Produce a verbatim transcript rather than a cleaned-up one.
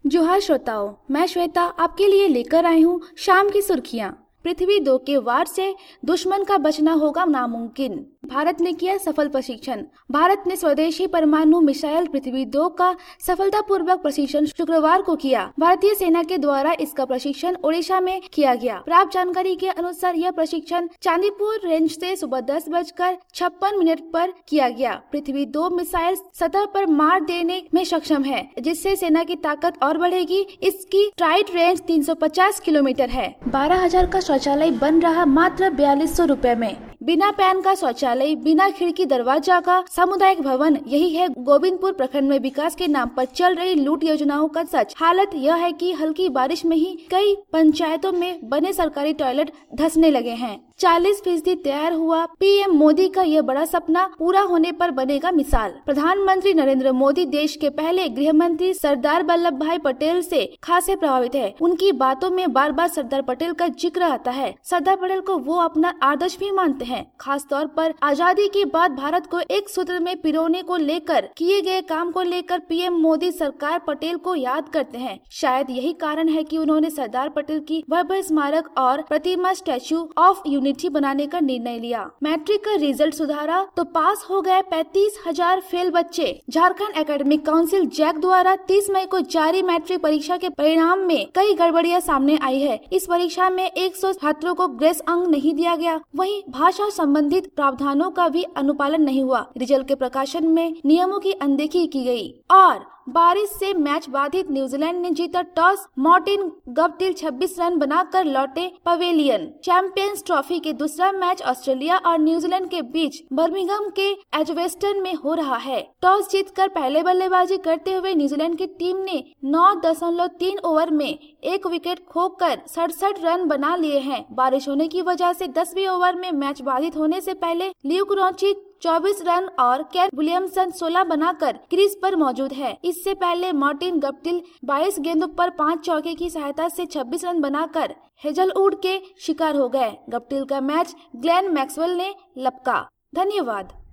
जोहार श्रोताओं, मैं श्वेता आपके लिए लेकर आई हूँ शाम की सुर्खियाँ। पृथ्वी दो के वार से दुश्मन का बचना होगा नामुमकिन। भारत ने किया सफल प्रशिक्षण। भारत ने स्वदेशी परमाणु मिसाइल पृथ्वी दो का सफलतापूर्वक प्रशिक्षण शुक्रवार को किया। भारतीय सेना के द्वारा इसका प्रशिक्षण ओडिशा में किया गया। प्राप्त जानकारी के अनुसार यह प्रशिक्षण चांदीपुर रेंज से सुबह दस बजकर छप्पन मिनट पर किया गया। पृथ्वी दो मिसाइल सतह पर मार देने में सक्षम है, जिससे सेना की ताकत और बढ़ेगी। इसकी स्ट्राइक रेंज तीन सौ पचास किलोमीटर है। बारह हजार का शौचालय बन रहा मात्र बयालीस सौ रूपए में। बिना पैन का शौचालय, बिना खिड़की दरवाजा का सामुदायिक भवन, यही है गोविंदपुर प्रखंड में विकास के नाम पर चल रही लूट योजनाओं का सच। हालत यह है कि हल्की बारिश में ही कई पंचायतों में बने सरकारी टॉयलेट धंसने लगे हैं। चालीस फीसदी तैयार हुआ पीएम मोदी का यह बड़ा सपना पूरा होने पर बनेगा मिसाल। प्रधानमंत्री नरेंद्र मोदी देश के पहले गृह मंत्री सरदार वल्लभ भाई पटेल से खासे प्रभावित है। उनकी बातों में बार बार सरदार पटेल का जिक्र आता है। सरदार पटेल को वो अपना आदर्श भी मानते हैं। खास तौर पर आजादी के बाद भारत को एक सूत्र में पिरोने को लेकर किए गए काम को लेकर पीएम मोदी सरकार पटेल को याद करते हैं। शायद यही कारण है कि उन्होंने सरदार पटेल की भव्य स्मारक और प्रतिमा स्टैच्यू ऑफ यूनिटी बनाने का निर्णय लिया। मैट्रिक का रिजल्ट सुधारा तो पास हो गए पैंतीस हजार फेल बच्चे। झारखंड एकेडमिक काउंसिल जैक द्वारा तीस मई को जारी मैट्रिक परीक्षा के परिणाम में कई गड़बड़ियां सामने आई है। इस परीक्षा में एक सौ छात्रों को ग्रेस अंक नहीं दिया गया। वहीं भाषा संबंधित प्रावधानों का भी अनुपालन नहीं हुआ। रिजल्ट के प्रकाशन में नियमों की अनदेखी की गई और बारिश से मैच बाधित न्यूजीलैंड ने जीता टॉस। मार्टिन गप्टिल छब्बीस रन बनाकर लौटे पवेलियन। चैंपियंस ट्रॉफी के दूसरा मैच ऑस्ट्रेलिया और न्यूजीलैंड के बीच बर्मिंघम के एजवेस्टन में हो रहा है। टॉस जीतकर पहले बल्लेबाजी करते हुए न्यूजीलैंड की टीम ने नौ दशमलव तीन ओवर में एक विकेट खोकर सड़सठ रन बना लिए हैं। बारिश होने की वजह से दसवीं ओवर में मैच बाधित होने से पहले ल्यूक रॉची चौबीस रन और केन विलियमसन सोलह बनाकर क्रीज पर मौजूद है। इससे पहले मार्टिन गप्टिल बाईस गेंदों पर पांच चौके की सहायता से छब्बीस रन बनाकर हेजलवुड के शिकार हो गए। गप्टिल का मैच ग्लेन मैक्सवेल ने लपका। धन्यवाद।